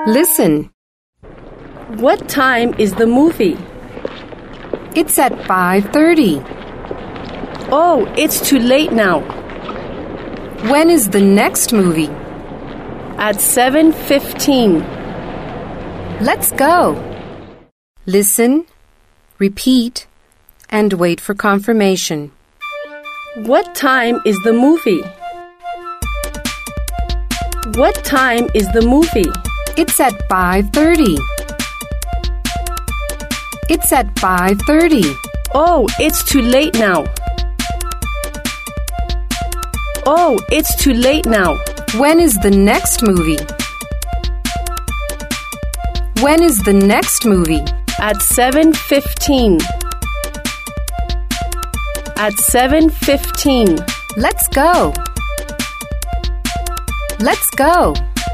Listen. What time is the movie? It's at 5:30. Oh, it's too late now. When is the next movie? At 7:15. Let's go. Listen, repeat, and wait for confirmation. What time is the movie? What time is the movie? It's at 5:30. It's at 5:30. Oh, it's too late now. Oh, it's too late now. When is the next movie? When is the next movie? At 7:15. At 7:15. Let's go. Let's go.